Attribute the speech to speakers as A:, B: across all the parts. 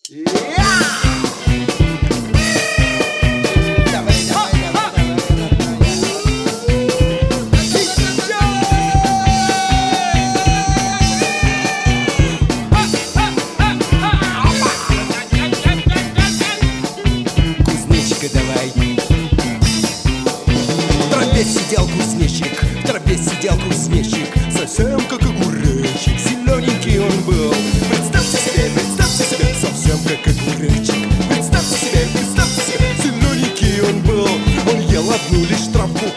A: Сидел кузнечик, в тропе сидел кузнечик, совсем как огуречек, зелененький он был. Представьте себе, совсем как огуречек. Представьте себе, зелененький он был. Он ел одну лишь травку,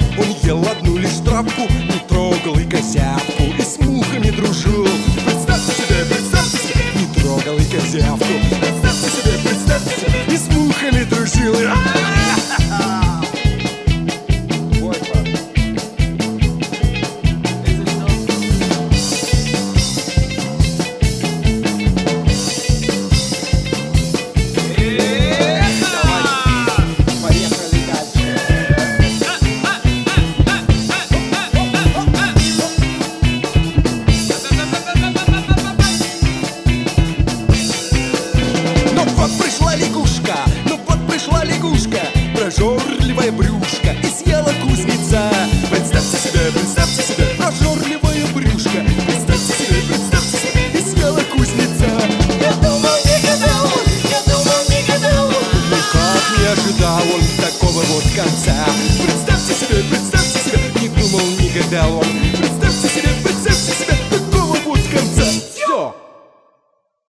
A: не трогал и козявку, и с мухами дружил. Представьте себе, не трогал и козявку. Представьте себе, и с мухами дружил. Прожорливая брюшка и съела кузнеца.